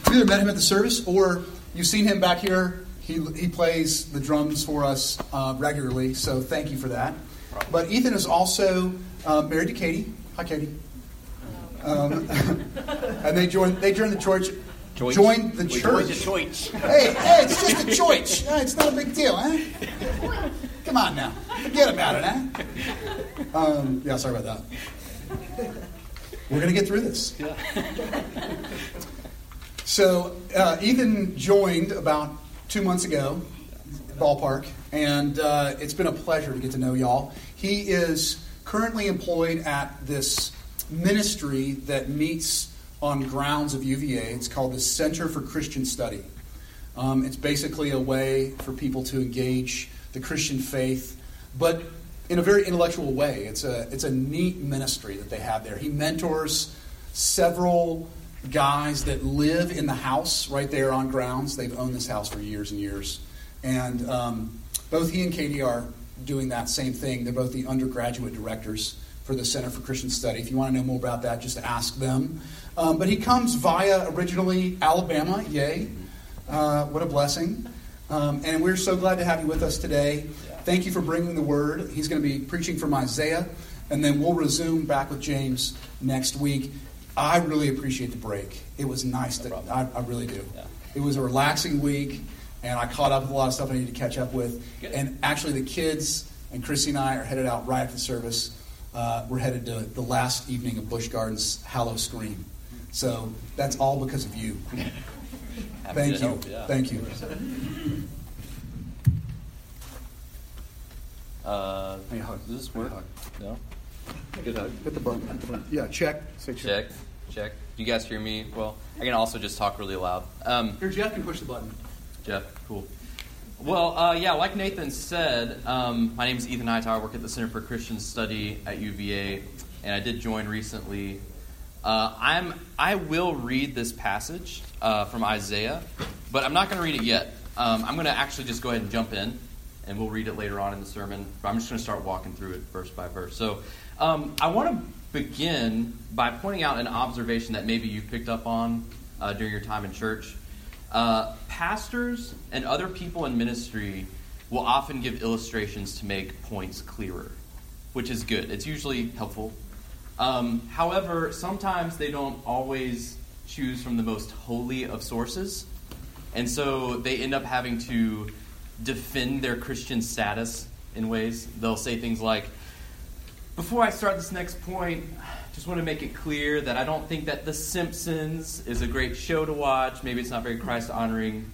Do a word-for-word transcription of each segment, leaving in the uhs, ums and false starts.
you've either met him at the service or you've seen him back here. He he plays the drums for us uh, regularly, so thank you for that. But Ethan is also uh, married to Katie. Hi, Katie. Um, and they joined. They joined the church. Choice. Joined the we church. Joined the church. Hey, hey, it's just a choice. Uh, it's not a big deal, huh? Come on now, forget about it, huh? Um, yeah, sorry about that. We're gonna get through this. Yeah. So uh, Ethan joined about two months ago, ballpark, and uh, it's been a pleasure to get to know y'all. He is currently employed at this ministry that meets on grounds of U V A. It's called the Center for Christian Study. Um, it's basically a way for people to engage the Christian faith, but in a very intellectual way. It's a it's a neat ministry that they have there. He mentors several guys that live in the house right there on grounds. They've owned this house for years and years. And um, both he and Katie are doing that same thing. They're both the undergraduate directors for the Center for Christian Study. If you want to know more about that, just ask them. Um, but he comes via originally Alabama. Yay. Uh, what a blessing. Um, and we're so glad to have you with us today. Thank you for bringing the word. He's going to be preaching from Isaiah. And then we'll resume back with James next week. I really appreciate the break. It was nice. To, I, I really do. Yeah. It was a relaxing week, and I caught up with a lot of stuff I needed to catch up with. Good. And actually, the kids and Chrissy and I are headed out right after the service. Uh, we're headed to the last evening of Busch Gardens Hallow Scream. So that's all because of you. Thank you. Help, yeah. Thank you. Uh, Hey, hug. does this work? Hug. No? Good hug. Hit the button. Hit the button. Yeah, check. Say check. Check. Check. Do you guys hear me? Well, I can also just talk really loud. Um, Here, Jeff can push the button. Jeff, cool. Well, uh, yeah, like Nathan said, um, my name is Ethan Hightower. I work at the Center for Christian Study at U V A, and I did join recently. Uh, I'm I will read this passage uh, from Isaiah, but I'm not going to read it yet. Um, I'm going to actually just go ahead and jump in, and we'll read it later on in the sermon. But I'm just going to start walking through it verse by verse. So um, I want to begin by pointing out an observation that maybe you picked up on uh, during your time in church. Uh, pastors and other people in ministry will often give illustrations to make points clearer, which is good. It's usually helpful. Um, however, sometimes they don't always choose from the most holy of sources, and so they end up having to defend their Christian status in ways. They'll say things like, before I start this next point, just want to make it clear that I don't think that The Simpsons is a great show to watch. Maybe it's not very Christ-honoring.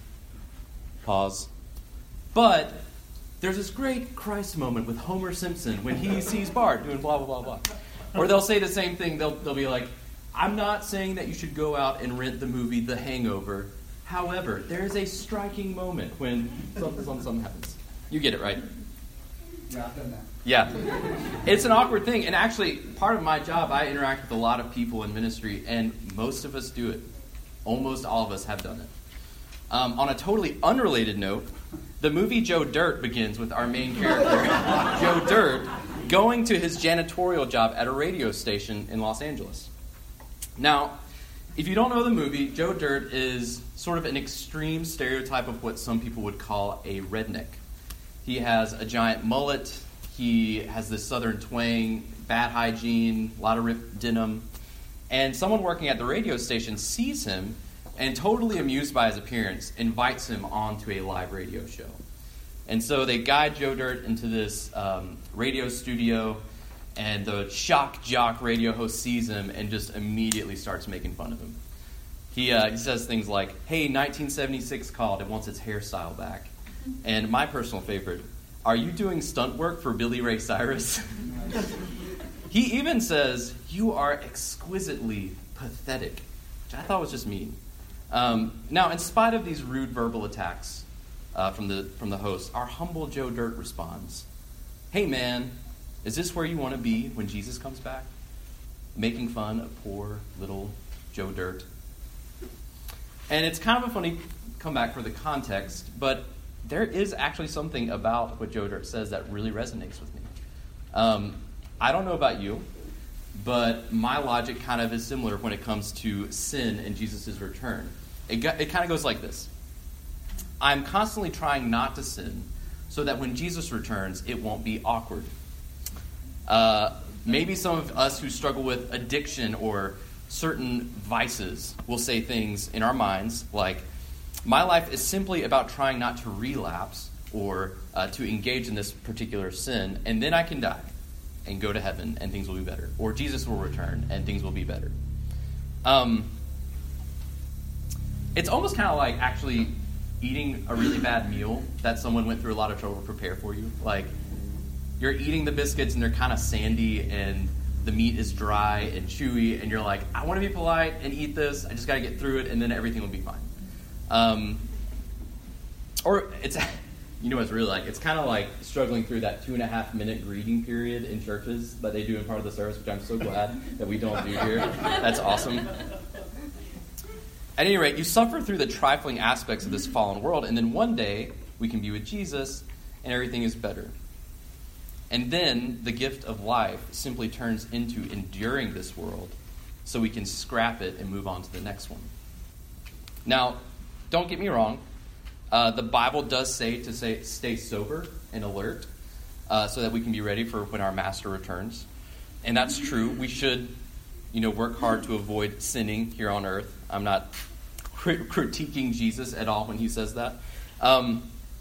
Pause. But there's this great Christ moment with Homer Simpson when he sees Bart doing blah, blah, blah, blah. Or they'll say the same thing. They'll, they'll be like, I'm not saying that you should go out and rent the movie The Hangover. However, there is a striking moment when something, something, something happens. You get it, right? Yeah, I've done that. Yeah. It's an awkward thing. And actually, part of my job, I interact with a lot of people in ministry, and most of us do it. Almost all of us have done it. Um, on a totally unrelated note, the movie Joe Dirt begins with our main character, Joe Dirt, going to his janitorial job at a radio station in Los Angeles. Now, if you don't know the movie, Joe Dirt is sort of an extreme stereotype of what some people would call a redneck. He has a giant mullet. He has this southern twang, bad hygiene, a lot of ripped denim. And someone working at the radio station sees him and, totally amused by his appearance, invites him onto a live radio show. And so they guide Joe Dirt into this um, radio studio, and the shock jock radio host sees him and just immediately starts making fun of him. He, uh, he says things like, hey, nineteen seventy-six called and wants its hairstyle back. And my personal favorite, are you doing stunt work for Billy Ray Cyrus? He even says, you are exquisitely pathetic, which I thought was just mean. Um, now, in spite of these rude verbal attacks uh, from the from the host, our humble Joe Dirt responds, hey man, is this where you want to be when Jesus comes back? Making fun of poor little Joe Dirt. And it's kind of a funny comeback for the context, but there is actually something about what Joe Dirt says that really resonates with me. Um, I don't know about you, but my logic kind of is similar when it comes to sin and Jesus' return. It, got, it kind of goes like this. I'm constantly trying not to sin so that when Jesus returns, it won't be awkward. Uh, maybe some of us who struggle with addiction or certain vices will say things in our minds like, my life is simply about trying not to relapse or uh, to engage in this particular sin, and then I can die and go to heaven and things will be better. Or Jesus will return and things will be better. Um, it's almost kind of like actually eating a really bad meal that someone went through a lot of trouble to prepare for you. Like, you're eating the biscuits and they're kind of sandy and the meat is dry and chewy, and you're like, I want to be polite and eat this. I just got to get through it, and then everything will be fine. Um, or it's, you know what it's really like? It's kind of like struggling through that two and a half minute greeting period in churches that they do in part of the service, which I'm so glad that we don't do here. That's awesome. At any rate, you suffer through the trifling aspects of this fallen world, and then one day we can be with Jesus and everything is better. And then the gift of life simply turns into enduring this world so we can scrap it and move on to the next one. Now, don't get me wrong. Uh, the Bible does say to say stay sober and alert uh, so that we can be ready for when our master returns. And that's true. We should, you know, work hard to avoid sinning here on earth. I'm not crit- critiquing Jesus at all when he says that. Um,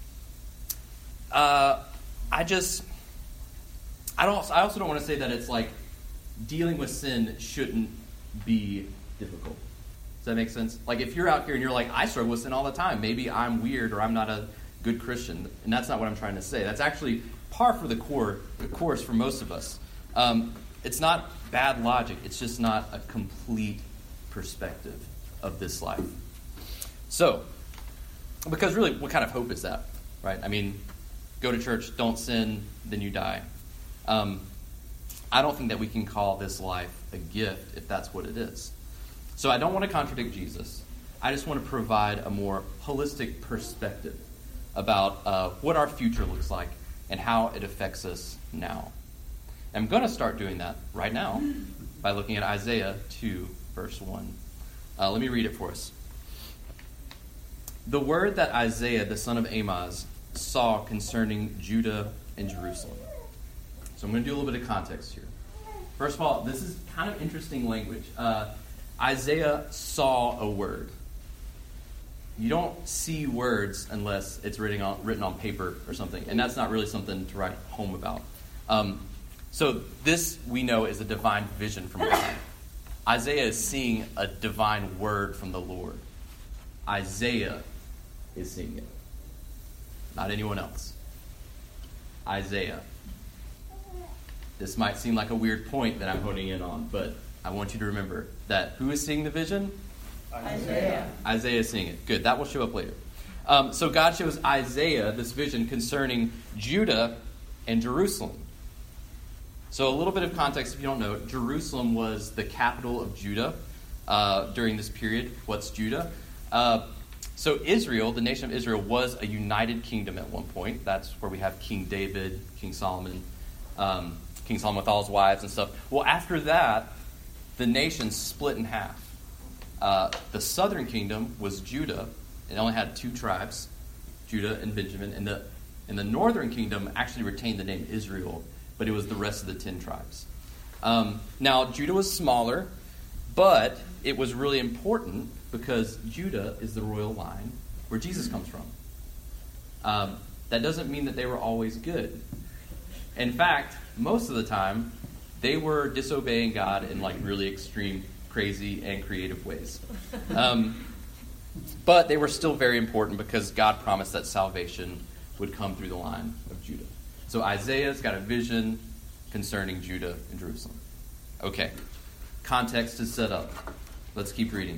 uh, I just, I don't. I also don't want to say that it's like dealing with sin shouldn't be difficult. Does that make sense? Like, if you're out here and you're like, I struggle with sin all the time, maybe I'm weird or I'm not a good Christian. And that's not what I'm trying to say. That's actually par for the core, the course for most of us. Um, it's not bad logic. It's just not a complete perspective of this life. So, because really, what kind of hope is that, right? I mean, go to church, don't sin, then you die. Um, I don't think that we can call this life a gift if that's what it is. So I don't want to contradict Jesus. I just want to provide a more holistic perspective about uh, what our future looks like and how it affects us now. And I'm going to start doing that right now by looking at Isaiah two, verse one. Uh, let me read it for us. The word that Isaiah, the son of Amoz, saw concerning Judah and Jerusalem. So I'm going to do a little bit of context here. First of all, this is kind of interesting language. Uh, Isaiah saw a word. You don't see words unless it's written on, written on paper or something, and that's not really something to write home about. Um, so this, we know, is a divine vision from God. Isaiah is seeing a divine word from the Lord. Isaiah is seeing it, not anyone else. Isaiah. This might seem like a weird point that I'm honing in on, but I want you to remember that who is seeing the vision? Isaiah. Isaiah is seeing it. Good. That will show up later. Um, so God shows Isaiah this vision concerning Judah and Jerusalem. So a little bit of context, if you don't know, Jerusalem was the capital of Judah uh, during this period. What's Judah? Uh, so Israel, the nation of Israel, was a united kingdom at one point. That's where we have King David, King Solomon, um, King Solomon with all his wives and stuff. Well, after that, the nation split in half. Uh, the southern kingdom was Judah. It only had two tribes, Judah and Benjamin. And the, and the northern kingdom actually retained the name Israel, but it was the rest of the ten tribes. Um, now, Judah was smaller, but it was really important because Judah is the royal line where Jesus comes from. Um, that doesn't mean that they were always good. In fact, most of the time, they were disobeying God in like really extreme, crazy, and creative ways. Um, but they were still very important because God promised that salvation would come through the line of Judah. So Isaiah's got a vision concerning Judah and Jerusalem. Okay, context is set up. Let's keep reading.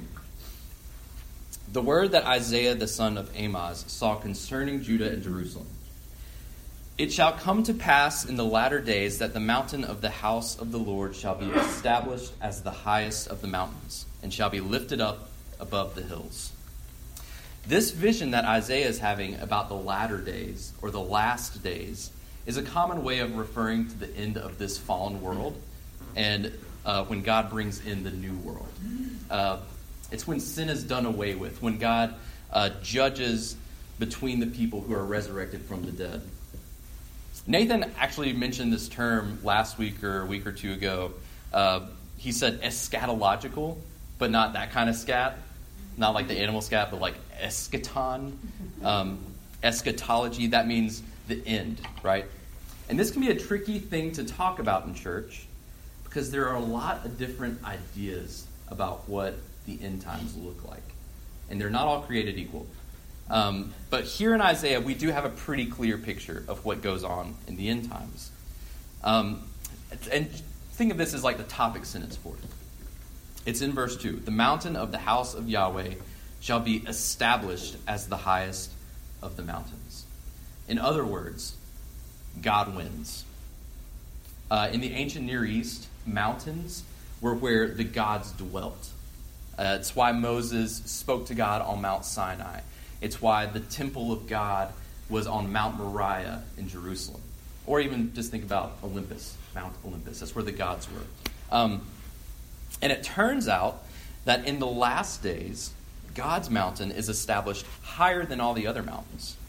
The word that Isaiah the son of Amoz saw concerning Judah and Jerusalem. It shall come to pass in the latter days that the mountain of the house of the Lord shall be established as the highest of the mountains, and shall be lifted up above the hills. This vision that Isaiah is having about the latter days, or the last days, is a common way of referring to the end of this fallen world, and uh, when God brings in the new world. Uh, It's when sin is done away with, when God uh, judges between the people who are resurrected from the dead. Nathan actually mentioned this term last week or a week or two ago. Uh, he said eschatological, but not that kind of scat. Not like the animal scat, but like eschaton. Um, eschatology, that means the end, right? And this can be a tricky thing to talk about in church because there are a lot of different ideas about what the end times look like. And they're not all created equal. Um, but here in Isaiah, we do have a pretty clear picture of what goes on in the end times. Um, and think of this as like the topic sentence for it. It's in verse two. The mountain of the house of Yahweh shall be established as the highest of the mountains. In other words, God wins. Uh, in the ancient Near East, mountains were where the gods dwelt. Uh, it's why Moses spoke to God on Mount Sinai. It's why the temple of God was on Mount Moriah in Jerusalem. Or even just think about Olympus, Mount Olympus. That's where the gods were. Um, and it turns out that in the last days, God's mountain is established higher than all the other mountains.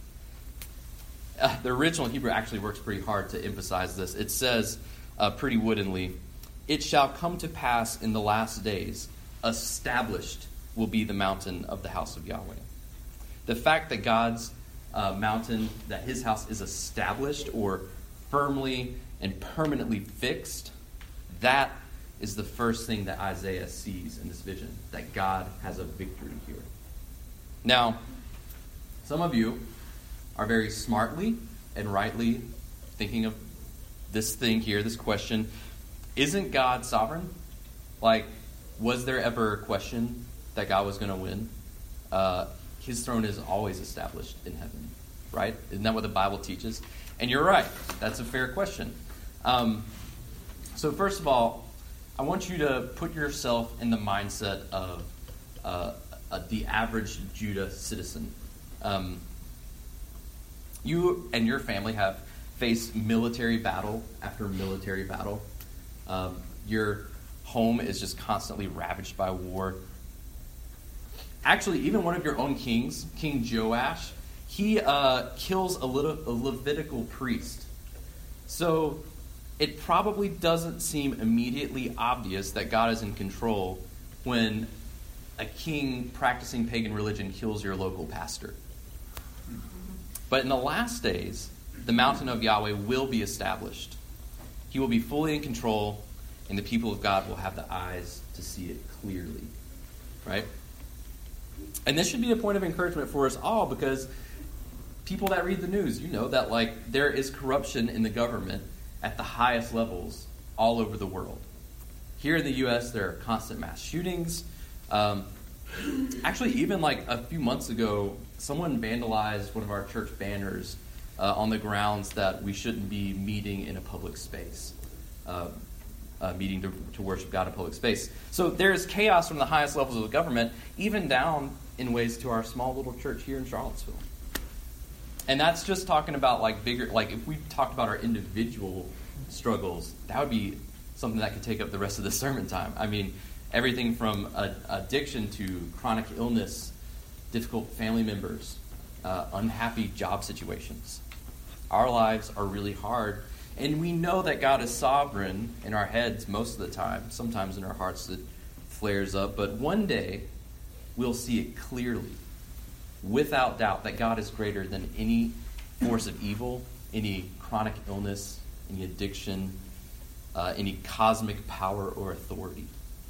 Uh, the original Hebrew actually works pretty hard to emphasize this. It says uh, pretty woodenly, "It shall come to pass in the last days, established will be the mountain of the house of Yahweh." The fact that God's uh, mountain, that his house is established or firmly and permanently fixed, that is the first thing that Isaiah sees in this vision, that God has a victory here. Now, some of you are very smartly and rightly thinking of this thing here, this question, isn't God sovereign? Like, was there ever a question that God was going to win? Uh, his throne is always established in heaven, right? Isn't that what the Bible teaches? And you're right. That's a fair question. Um, so first of all, I want you to put yourself in the mindset of uh, uh, the average Judah citizen. Um, you and your family have faced military battle after military battle. Um, your home is just constantly ravaged by war. Actually, even one of your own kings, King Joash, he uh, kills a, little, a Levitical priest. So it probably doesn't seem immediately obvious that God is in control when a king practicing pagan religion kills your local pastor. But in the last days, the mountain of Yahweh will be established. He will be fully in control, and the people of God will have the eyes to see it clearly. Right? And this should be a point of encouragement for us all, because people that read the news, you know that like there is corruption in the government at the highest levels all over the world. Here in the U S, there are constant mass shootings. Um, actually, even like a few months ago, someone vandalized one of our church banners uh, on the grounds that we shouldn't be meeting in a public space, uh, uh, meeting to, to worship God in a public space. So there's chaos from the highest levels of the government, even down in ways to our small little church here in Charlottesville. And that's just talking about like bigger, like if we talked about our individual struggles, that would be something that could take up the rest of the sermon time. I mean, everything from a, addiction to chronic illness, difficult family members, uh, unhappy job situations. Our lives are really hard, and we know that God is sovereign in our heads most of the time. Sometimes in our hearts it flares up, but one day we'll see it clearly, without doubt, that God is greater than any force of evil, any chronic illness, any addiction, uh, any cosmic power or authority.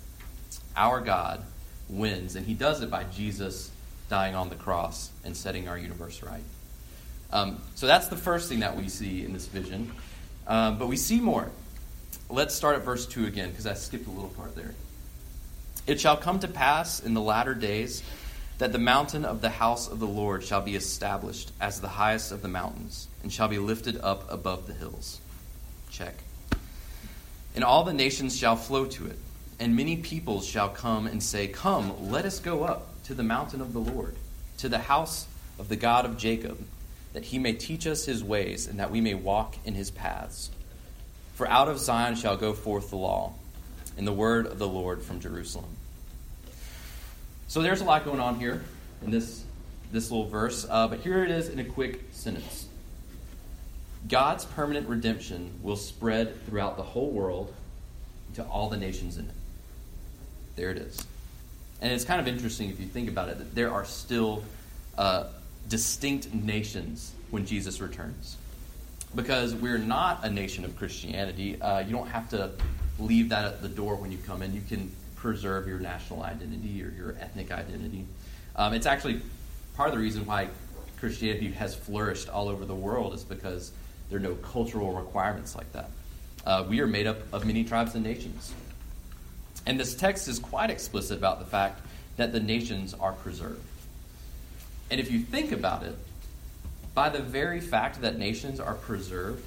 Our God wins, and he does it by Jesus dying on the cross and setting our universe right. Um, so that's the first thing that we see in this vision. Um, but we see more. Let's start at verse two again, because I skipped a little part there. It shall come to pass in the latter days that the mountain of the house of the Lord shall be established as the highest of the mountains, and shall be lifted up above the hills. Check. And all the nations shall flow to it, and many peoples shall come and say, Come, let us go up to the mountain of the Lord, to the house of the God of Jacob, that he may teach us his ways, and that we may walk in his paths. For out of Zion shall go forth the law, and the word of the Lord from Jerusalem. So there's a lot going on here in this, this little verse, uh, but here it is in a quick sentence. God's permanent redemption will spread throughout the whole world to all the nations in it. There it is. And it's kind of interesting if you think about it, that there are still uh, distinct nations when Jesus returns. Because we're not a nation of Christianity. Uh, you don't have to leave that at the door when you come in. You can preserve your national identity or your ethnic identity. Um, it's actually part of the reason why Christianity has flourished all over the world is because there are no cultural requirements like that. Uh, we are made up of many tribes and nations. And this text is quite explicit about the fact that the nations are preserved. And if you think about it, by the very fact that nations are preserved,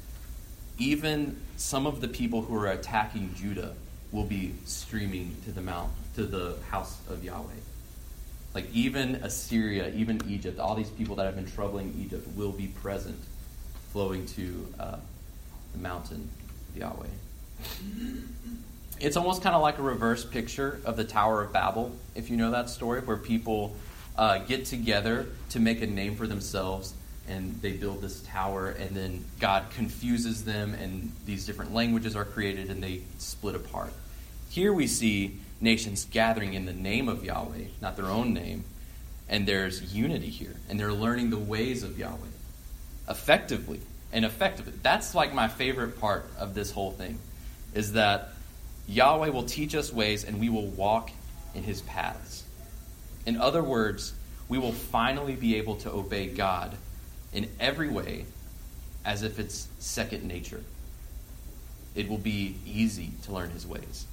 even some of the people who are attacking Judah will be streaming to the mount, to the house of Yahweh. Like even Assyria, even Egypt, all these people that have been troubling Egypt will be present, flowing to uh, the mountain of Yahweh. It's almost kind of like a reverse picture of the Tower of Babel, if you know that story, where people uh, get together to make a name for themselves, and they build this tower, and then God confuses them, and these different languages are created, and they split apart. Here we see nations gathering in the name of Yahweh, not their own name, and there's unity here, and they're learning the ways of Yahweh effectively and effectively. That's like my favorite part of this whole thing, is that Yahweh will teach us ways, and we will walk in his paths. In other words, we will finally be able to obey God in every way as if it's second nature. It will be easy to learn his ways.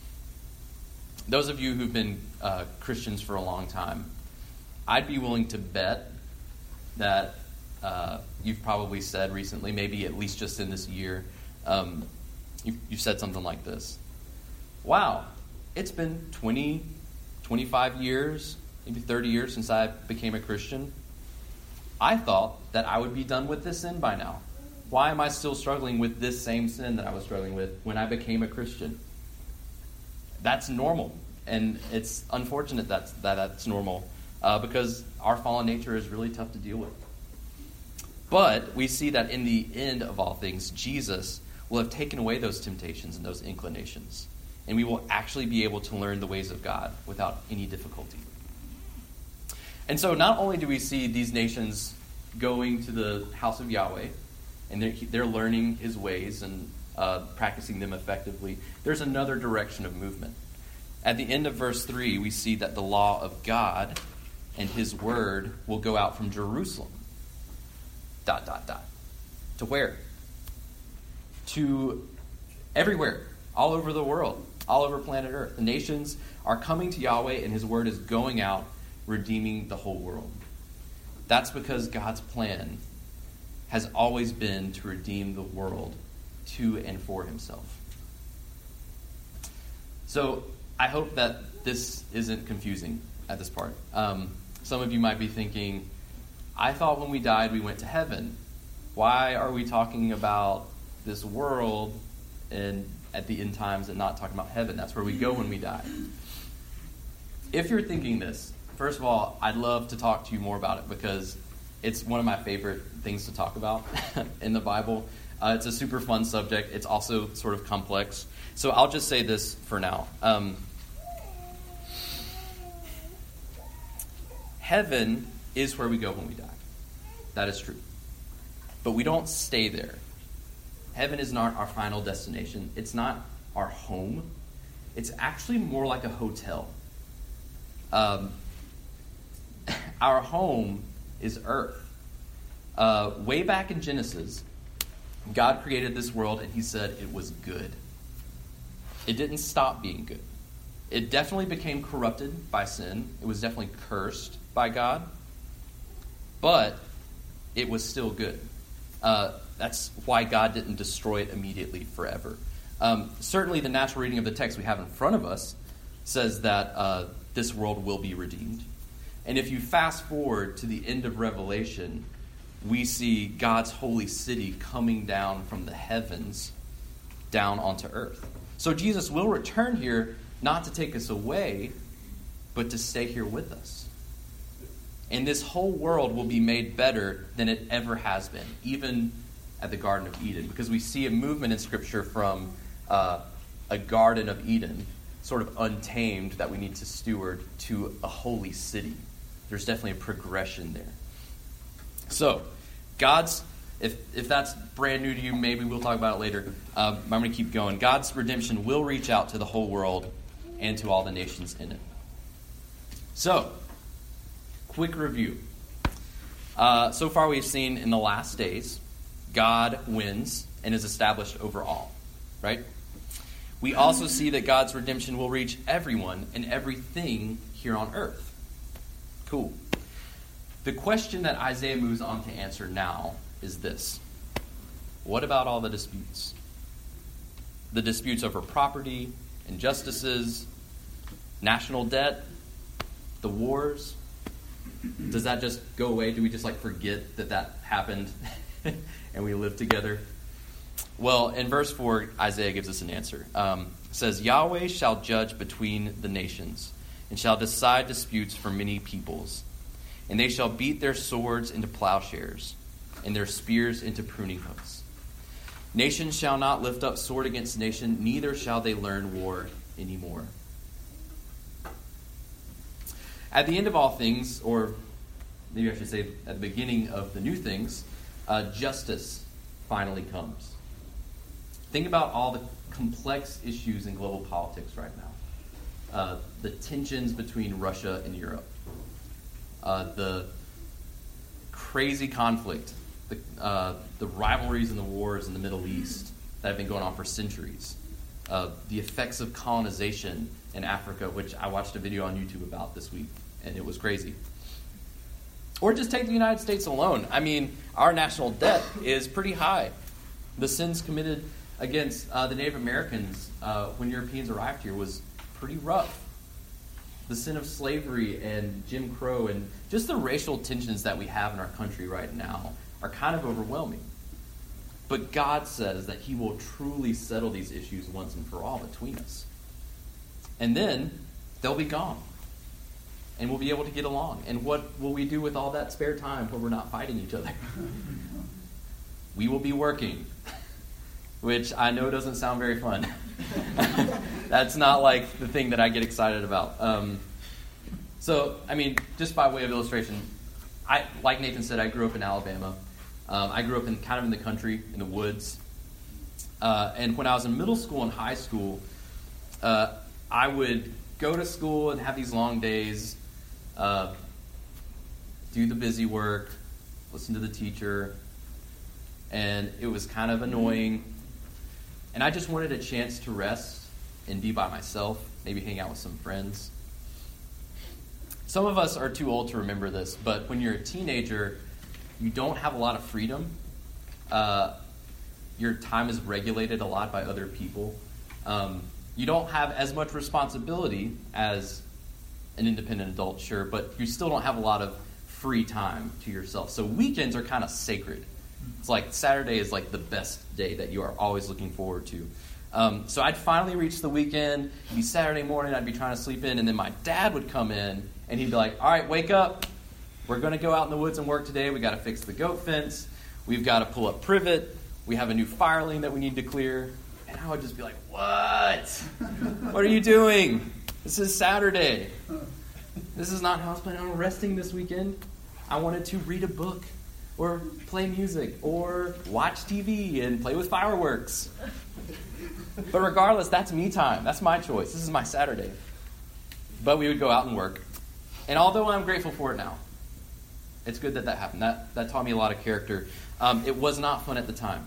Those of you who've been uh, Christians for a long time, I'd be willing to bet that uh, you've probably said recently, maybe at least just in this year, um, you've, you've said something like this. Wow, it's been twenty, twenty-five years, maybe thirty years since I became a Christian. I thought that I would be done with this sin by now. Why am I still struggling with this same sin that I was struggling with when I became a Christian? That's normal, and it's unfortunate that's, that that's normal uh, because our fallen nature is really tough to deal with. But we see that in the end of all things, Jesus will have taken away those temptations and those inclinations, and we will actually be able to learn the ways of God without any difficulty. And so not only do we see these nations going to the house of Yahweh, and they're, they're learning his ways and uh, practicing them effectively, there's another direction of movement. At the end of verse three, we see that the law of God and his word will go out from Jerusalem. Dot, dot, dot. To where? To everywhere, all over the world, all over planet Earth. The nations are coming to Yahweh, and his word is going out, redeeming the whole world. That's because God's plan has always been to redeem the world to and for himself. So I hope that this isn't confusing at this part. Um, some of you might be thinking, I thought when we died we went to heaven. Why are we talking about this world and at the end times and not talking about heaven? That's where we go when we die. If you're thinking this, first of all, I'd love to talk to you more about it because it's one of my favorite things to talk about in the Bible. Uh, it's a super fun subject. It's also sort of complex. So I'll just say this for now. Um, heaven is where we go when we die. That is true. But we don't stay there. Heaven is not our final destination. It's not our home. It's actually more like a hotel. Um, our home is earth. Uh, way back in Genesis, God created this world and he said it was good. It didn't stop being good. It definitely became corrupted by sin. It was definitely cursed by God. But it was still good. Uh, that's why God didn't destroy it immediately forever. Um, certainly the natural reading of the text we have in front of us says that uh, this world will be redeemed. And if you fast forward to the end of Revelation, we see God's holy city coming down from the heavens down onto earth. So Jesus will return here not to take us away, but to stay here with us. And this whole world will be made better than it ever has been, even at the Garden of Eden, because we see a movement in Scripture from uh, a Garden of Eden, sort of untamed, that we need to steward, to a holy city. There's definitely a progression there. So, God's, if if that's brand new to you, maybe we'll talk about it later. Um, I'm going to keep going. God's redemption will reach out to the whole world and to all the nations in it. So, quick review. Uh, so far we've seen in the last days, God wins and is established over all, right? We also see that God's redemption will reach everyone and everything here on earth. Cool. The question that Isaiah moves on to answer now is this. What about all the disputes? The disputes over property, injustices, national debt, the wars. Does that just go away? Do we just like forget that that happened and we live together? Well, in verse four, Isaiah gives us an answer. Um, it says, Yahweh shall judge between the nations and shall decide disputes for many peoples. And they shall beat their swords into plowshares and their spears into pruning hooks. Nation shall not lift up sword against nation, neither shall they learn war anymore. At the end of all things, or maybe I should say at the beginning of the new things, uh, justice finally comes. Think about all the complex issues in global politics right now. Uh, the tensions between Russia and Europe. Uh, the crazy conflict, the, uh, the rivalries and the wars in the Middle East that have been going on for centuries. Uh, the effects of colonization in Africa, which I watched a video on YouTube about this week, and it was crazy. Or just take the United States alone. I mean, our national debt is pretty high. The sins committed against uh, the Native Americans uh, when Europeans arrived here was pretty rough. The sin of slavery and Jim Crow and just the racial tensions that we have in our country right now are kind of overwhelming. But God says that he will truly settle these issues once and for all between us. And then they'll be gone. And we'll be able to get along. And what will we do with all that spare time when we're not fighting each other? We will be working. Which I know doesn't sound very fun. That's not like the thing that I get excited about. Um, so, I mean, just by way of illustration, I, like Nathan said, I grew up in Alabama. Um, I grew up in kind of in the country, in the woods. Uh, and when I was in middle school and high school, uh, I would go to school and have these long days, uh, do the busy work, listen to the teacher, and it was kind of annoying. And I just wanted a chance to rest and be by myself, maybe hang out with some friends. Some of us are too old to remember this, but when you're a teenager, you don't have a lot of freedom. Uh, your time is regulated a lot by other people. Um, you don't have as much responsibility as an independent adult, sure, but you still don't have a lot of free time to yourself. So weekends are kind of sacred. It's like Saturday is like the best day that you are always looking forward to. Um, so I'd finally reach the weekend. It'd be Saturday morning. I'd be trying to sleep in. And then my dad would come in and he'd be like, all right, wake up. We're going to go out in the woods and work today. We got to fix the goat fence. We've got to pull up privet. We have a new fireling that we need to clear. And I would just be like, what? What are you doing? This is Saturday. This is not how I was planning on resting this weekend. I wanted to read a book, or play music, or watch T V and play with fireworks. But regardless, that's me time. That's my choice. This is my Saturday. But we would go out and work. And although I'm grateful for it now, it's good that that happened. That, that taught me a lot of character. Um, it was not fun at the time.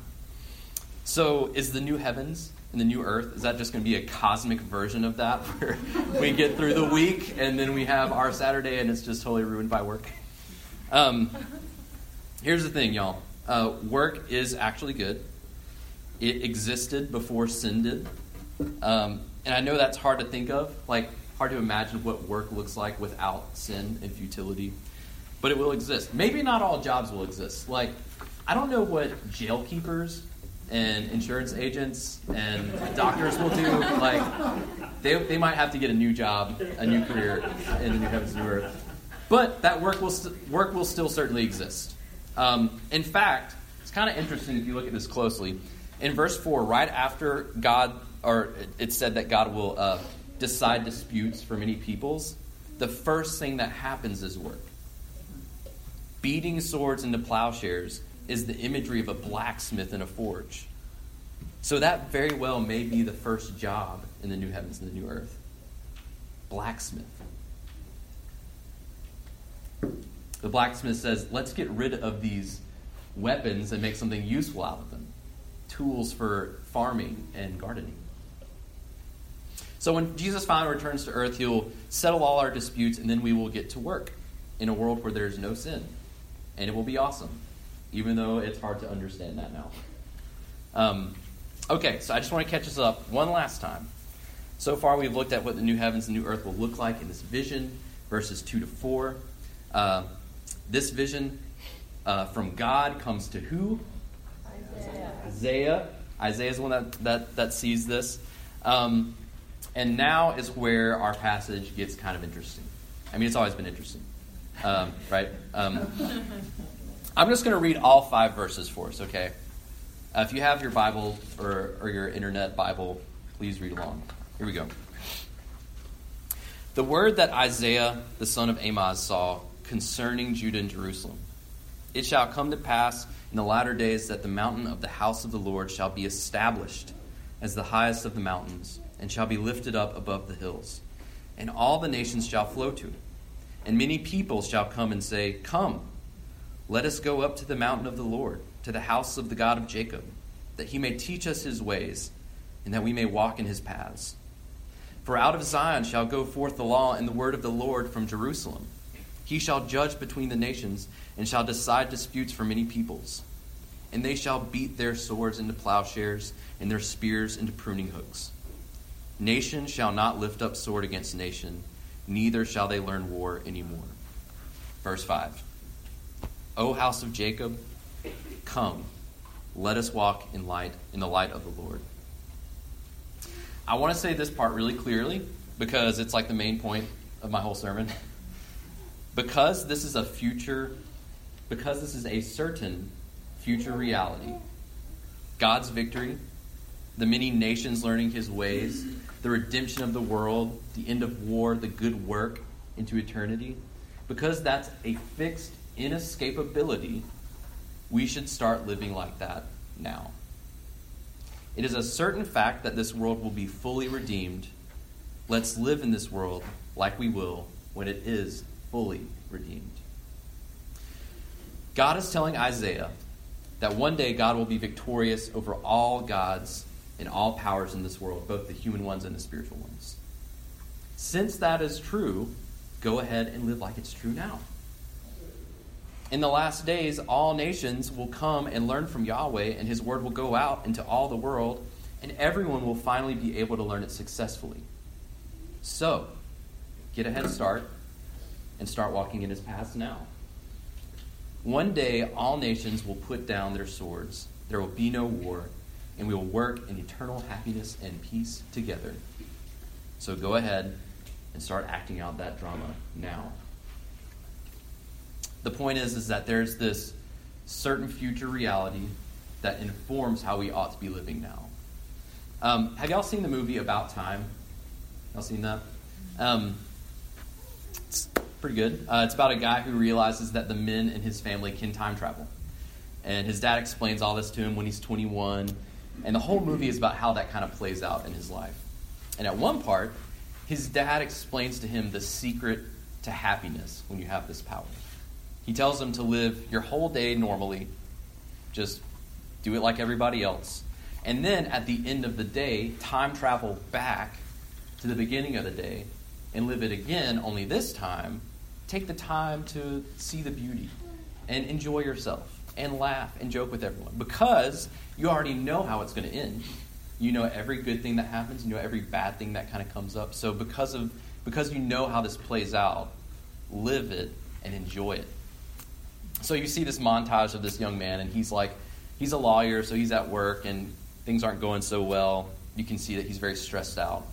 So is the new heavens and the new earth, is that just going to be a cosmic version of that, where we get through the week and then we have our Saturday and it's just totally ruined by work? Um, here's the thing, y'all. Uh, work is actually good. It existed before sin did. Um, and I know that's hard to think of, like hard to imagine what work looks like without sin and futility. But it will exist. Maybe not all jobs will exist. Like, I don't know what jail keepers and insurance agents and doctors will do. Like, they, they might have to get a new job, a new career in the new heavens and new earth. But that work will st- work will still certainly exist. Um, in fact, it's kind of interesting if you look at this closely. In verse four, right after God, or it said that God will uh, decide disputes for many peoples, the first thing that happens is work. Beating swords into plowshares is the imagery of a blacksmith in a forge. So that very well may be the first job in the new heavens and the new earth. Blacksmith. The blacksmith says, let's get rid of these weapons and make something useful out of them. Tools for farming and gardening. So when Jesus finally returns to earth, he'll settle all our disputes, and then we will get to work in a world where there's no sin. And it will be awesome, even though it's hard to understand that now. Um, okay, so I just want to catch us up one last time. So far we've looked at what the new heavens and new earth will look like in this vision, verses two to four. Uh, this vision uh, from God comes to who? Isaiah. Isaiah. Isaiah is the one that, that, that sees this. Um, and now is where our passage gets kind of interesting. I mean, it's always been interesting. Um, right? Um, I'm just going to read all five verses for us, okay? Uh, if you have your Bible or, or your internet Bible, please read along. Here we go. The word that Isaiah, the son of Amoz, saw concerning Judah and Jerusalem. It shall come to pass in the latter days that the mountain of the house of the Lord shall be established as the highest of the mountains, and shall be lifted up above the hills. And all the nations shall flow to it. And many people shall come and say, Come, let us go up to the mountain of the Lord, to the house of the God of Jacob, that he may teach us his ways, and that we may walk in his paths. For out of Zion shall go forth the law and the word of the Lord from Jerusalem. He shall judge between the nations, and shall decide disputes for many peoples. And they shall beat their swords into plowshares, and their spears into pruning hooks. Nation shall not lift up sword against nation, neither shall they learn war anymore. Verse five. O house of Jacob, come, let us walk in light in the light of the Lord. I want to say this part really clearly because it's like the main point of my whole sermon. Because this is a future, because this is a certain future reality, God's victory, the many nations learning his ways, the redemption of the world, the end of war, the good work into eternity, because that's a fixed inescapability, we should start living like that now. It is a certain fact that this world will be fully redeemed. Let's live in this world like we will when it is fully redeemed. God is telling Isaiah that one day God will be victorious over all gods and all powers in this world, both the human ones and the spiritual ones. Since that is true, go ahead and live like it's true now. In the last days, all nations will come and learn from Yahweh, and his word will go out into all the world, and everyone will finally be able to learn it successfully. So, get a head start and start walking in his paths now. One day, all nations will put down their swords. There will be no war, and we will work in eternal happiness and peace together. So go ahead and start acting out that drama now. The point is, is that there's this certain future reality that informs how we ought to be living now. Um, have y'all seen the movie About Time? Y'all seen that? Um, it's pretty good. Uh, it's about a guy who realizes that the men in his family can time travel. And his dad explains all this to him when he's twenty-one. And the whole movie is about how that kind of plays out in his life. And at one part, his dad explains to him the secret to happiness when you have this power. He tells him to live your whole day normally. Just do it like everybody else. And then at the end of the day, time travel back to the beginning of the day and live it again, only this time, take the time to see the beauty and enjoy yourself and laugh and joke with everyone. Because you already know how it's going to end. You know every good thing that happens. You know every bad thing that kind of comes up. So because of because you know how this plays out, live it and enjoy it. So you see this montage of this young man, and he's like, he's a lawyer, so he's at work, and things aren't going so well. You can see that he's very stressed out.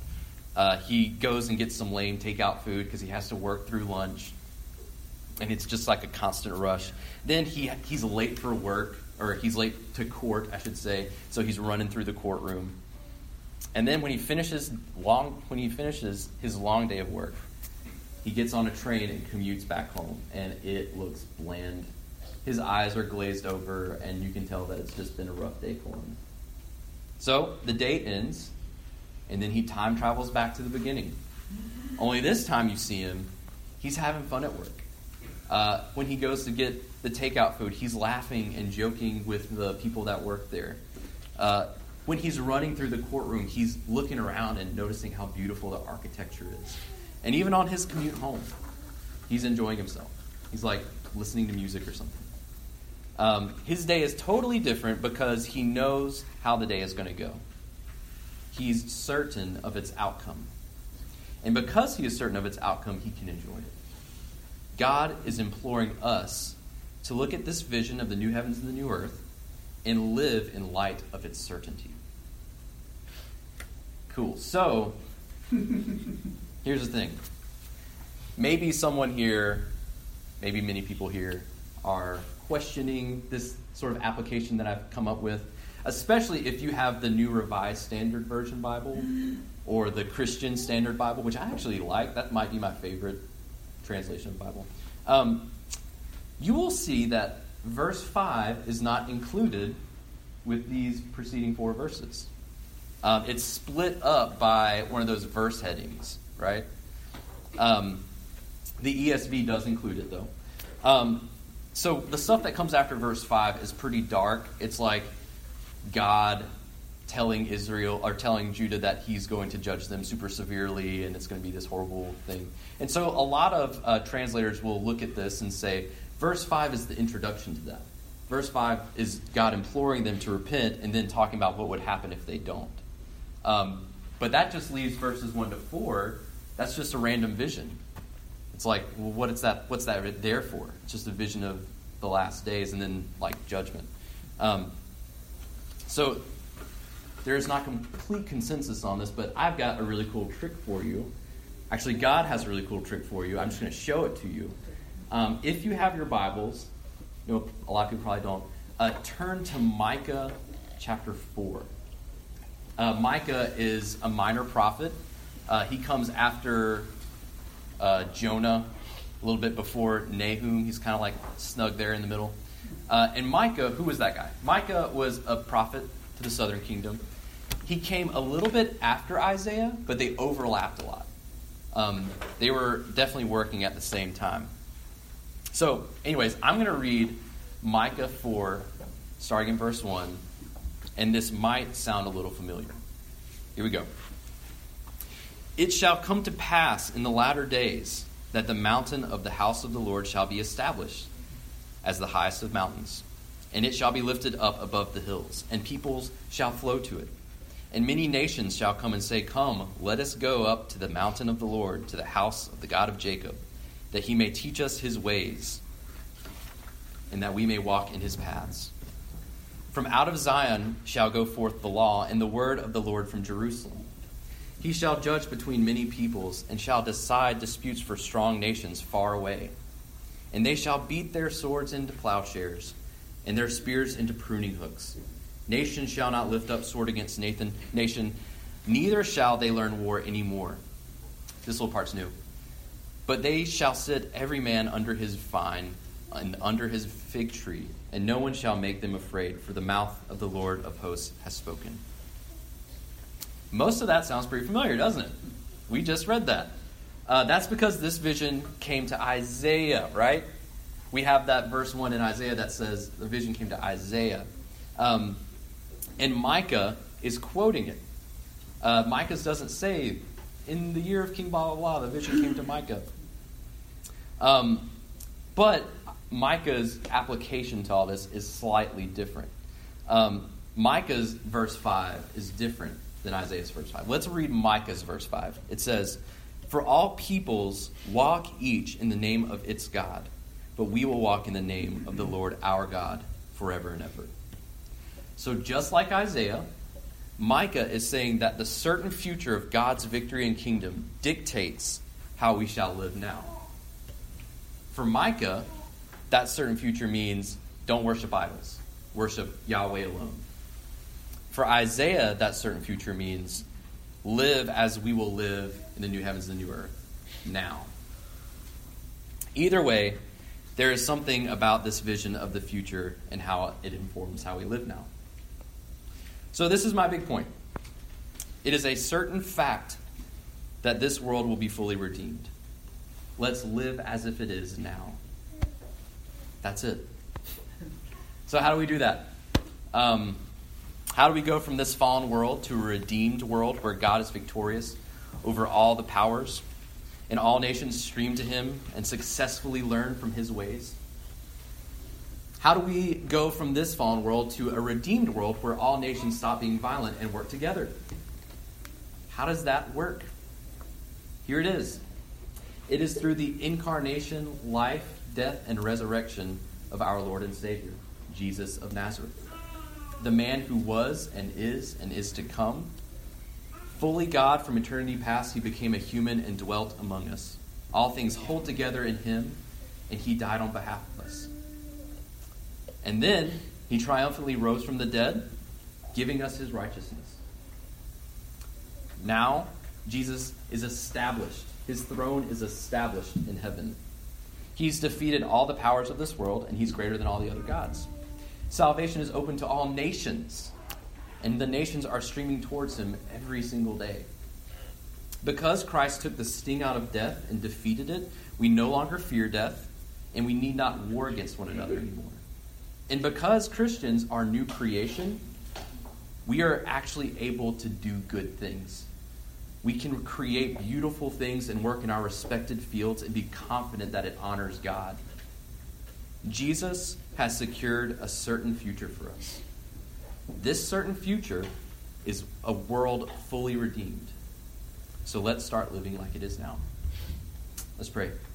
Uh, he goes and gets some lame takeout food because he has to work through lunch. And it's just like a constant rush. Then he he's late for work, or he's late to court, I should say. So he's running through the courtroom. And then when he finishes long when he finishes his long day of work, he gets on a train and commutes back home, and it looks bland. His eyes are glazed over, and you can tell that it's just been a rough day for him. So the day ends, and then he time travels back to the beginning. Only this time you see him, he's having fun at work. Uh, when he goes to get the takeout food, he's laughing and joking with the people that work there. Uh, when he's running through the courtroom, he's looking around and noticing how beautiful the architecture is. And even on his commute home, he's enjoying himself. He's like listening to music or something. Um, his day is totally different because he knows how the day is going to go. He's certain of its outcome. And because he is certain of its outcome, he can enjoy it. God is imploring us to look at this vision of the new heavens and the new earth and live in light of its certainty. Cool. So, here's the thing. Maybe someone here, maybe many people here, are questioning this sort of application that I've come up with, especially if you have the New Revised Standard Version Bible or the Christian Standard Bible, which I actually like. That might be my favorite translation of the Bible. Um, you will see that verse five is not included with these preceding four verses. Um, it's split up by one of those verse headings, right? Um, the E S V does include it, though. Um, so the stuff that comes after verse five is pretty dark. It's like God telling Israel, or telling Judah that he's going to judge them super severely, and it's going to be this horrible thing. And so a lot of uh, translators will look at this and say, verse five is the introduction to that. Verse five is God imploring them to repent and then talking about what would happen if they don't. Um, but that just leaves verses one to four. That's just a random vision. It's like, well, what is that? What's that there for? It's just a vision of the last days and then like judgment. Um, so there is not complete consensus on this, but I've got a really cool trick for you. Actually, God has a really cool trick for you. I'm just going to show it to you. Um, if you have your Bibles, you know, a lot of people probably don't, uh, turn to Micah chapter four. Uh, Micah is a minor prophet. Uh, he comes after uh, Jonah, a little bit before Nahum. He's kind of like snug there in the middle. Uh, and Micah, who was that guy? Micah was a prophet to the southern kingdom. He came a little bit after Isaiah, but they overlapped a lot. Um, they were definitely working at the same time. So, anyways, I'm going to read Micah four, starting in verse one, and this might sound a little familiar. Here we go. It shall come to pass in the latter days that the mountain of the house of the Lord shall be established as the highest of mountains, and it shall be lifted up above the hills, and peoples shall flow to it. And many nations shall come and say, Come, let us go up to the mountain of the Lord, to the house of the God of Jacob, that he may teach us his ways, and that we may walk in his paths. From out of Zion shall go forth the law, and the word of the Lord from Jerusalem. He shall judge between many peoples, and shall decide disputes for strong nations far away. And they shall beat their swords into plowshares, and their spears into pruning hooks. Nation shall not lift up sword against Nathan, nation, neither shall they learn war any more. This little part's new. But they shall sit every man under his vine and under his fig tree, and no one shall make them afraid, for the mouth of the Lord of hosts has spoken. Most of that sounds pretty familiar, doesn't it? We just read that. Uh, that's because this vision came to Isaiah, right? We have that verse one in Isaiah that says the vision came to Isaiah. Um, and Micah is quoting it. Uh, Micah doesn't say, in the year of King blah, blah, blah, the vision came to Micah. Um, but Micah's application to all this is slightly different. Um, Micah's verse five is different than Isaiah's verse five. Let's read Micah's verse five. It says, For all peoples walk each in the name of its God, but we will walk in the name of the Lord our God forever and ever. So just like Isaiah, Micah is saying that the certain future of God's victory and kingdom dictates how we shall live now. For Micah, that certain future means don't worship idols. Worship Yahweh alone. For Isaiah, that certain future means live as we will live in the new heavens and the new earth now. Either way, there is something about this vision of the future and how it informs how we live now. So this is my big point. It is a certain fact that this world will be fully redeemed. Let's live as if it is now. That's it. So how do we do that? Um, how do we go from this fallen world to a redeemed world where God is victorious over all the powers and all nations stream to him and successfully learn from his ways? How do we go from this fallen world to a redeemed world where all nations stop being violent and work together? How does that work? Here it is. It is through the incarnation, life, death, and resurrection of our Lord and Savior, Jesus of Nazareth. The man who was and is and is to come. Fully God from eternity past, he became a human and dwelt among us. All things hold together in him, and he died on behalf of us. And then he triumphantly rose from the dead, giving us his righteousness. Now, Jesus is established. His throne is established in heaven. He's defeated all the powers of this world, and he's greater than all the other gods. Salvation is open to all nations, and the nations are streaming towards him every single day. Because Christ took the sting out of death and defeated it, we no longer fear death, and we need not war against one another anymore. And because Christians are new creation, we are actually able to do good things. We can create beautiful things and work in our respected fields and be confident that it honors God. Jesus has secured a certain future for us. This certain future is a world fully redeemed. So let's start living like it is now. Let's pray.